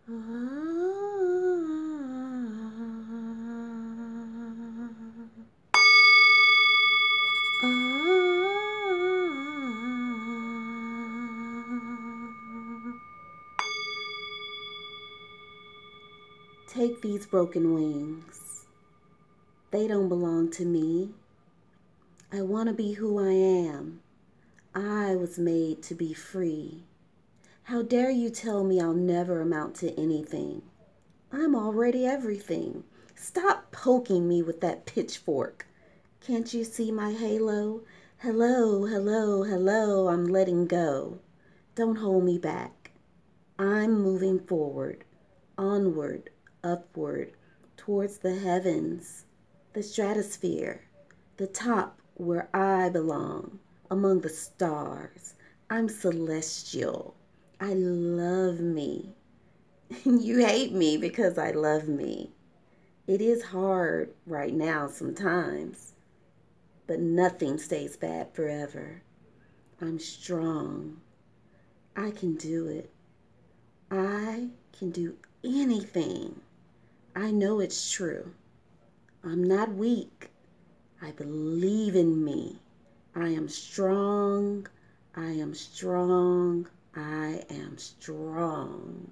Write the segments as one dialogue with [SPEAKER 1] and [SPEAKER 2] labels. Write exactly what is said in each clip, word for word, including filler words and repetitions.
[SPEAKER 1] Take these broken wings. They don't belong to me. I want to be who I am. I was made to be free. How dare you tell me I'll never amount to anything? I'm already everything. Stop poking me with that pitchfork. Can't you see my halo? Hello, hello, hello, I'm letting go. Don't hold me back. I'm moving forward, onward, upward, towards the heavens, the stratosphere, the top where I belong, among the stars. I'm celestial. I love me. You hate me because I love me. It is hard right now sometimes, but nothing stays bad forever. I'm strong. I can do it. I can do anything. I know it's true. I'm not weak. I believe in me. I am strong. I am strong. I am strong.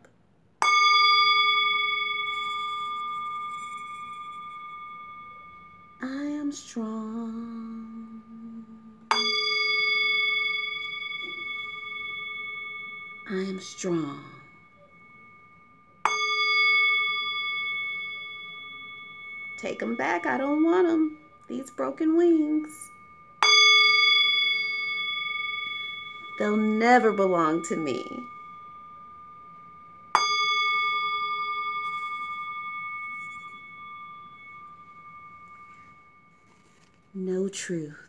[SPEAKER 1] I am strong. I am strong. Take them back. I don't want them. These broken wings. They'll never belong to me. No truth.